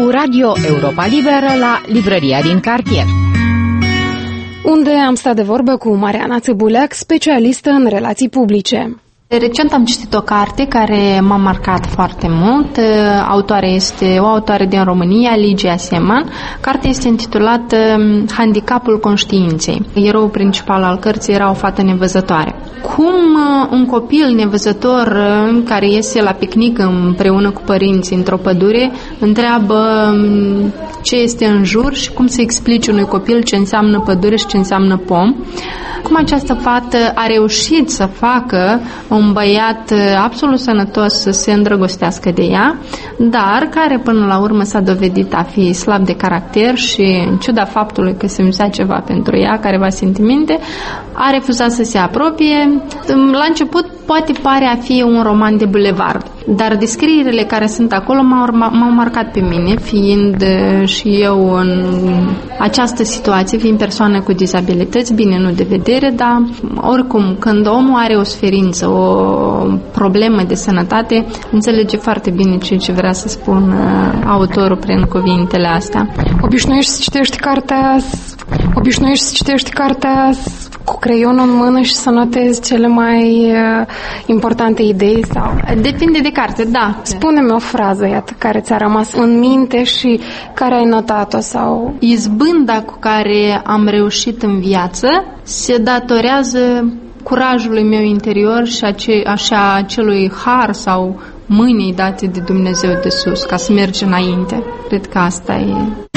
cu Radio Europa Liberă la librăria din cartier, unde am stat de vorbă cu Mariana Țăbuleac, specialistă în relații publice. Recent am citit o carte care m-a marcat foarte mult. Autoarea este o autoare din România, Ligia Seman. Cartea este intitulată Handicapul conștiinței. Eroul principal al cărții era o fată nevăzătoare. Cum un copil nevăzător care iese la picnic împreună cu părinții într-o pădure întreabă ce este în jur și cum să explice unui copil ce înseamnă pădure și ce înseamnă pom. Cum această fată a reușit să facă un băiat absolut sănătos să se îndrăgostească de ea, dar care până la urmă s-a dovedit a fi slab de caracter și, în ciuda faptului că simțea ceva pentru ea, careva sentimente, a refuzat să se apropie. La început poate pare a fi un roman de bulevard, dar descrierile care sunt acolo m-au marcat pe mine, fiind și eu în această situație, fiind persoană cu dizabilități, bine, nu de vedere, dar oricum, când omul are o suferință, o problemă de sănătate, înțelege foarte bine ce vrea să spun autorul prin cuvintele astea. Obișnuiești să citești cartea cu creionul în mână și să notezi cele mai importante idei? Sau? Depinde de carte, da. Spune-mi o frază, iată, care ți-a rămas în minte și care ai notat-o sau... Izbânda cu care am reușit în viață se datorează curajului meu interior și așa acelui har sau mâinii date de Dumnezeu de sus, ca să mergi înainte. Cred că asta e.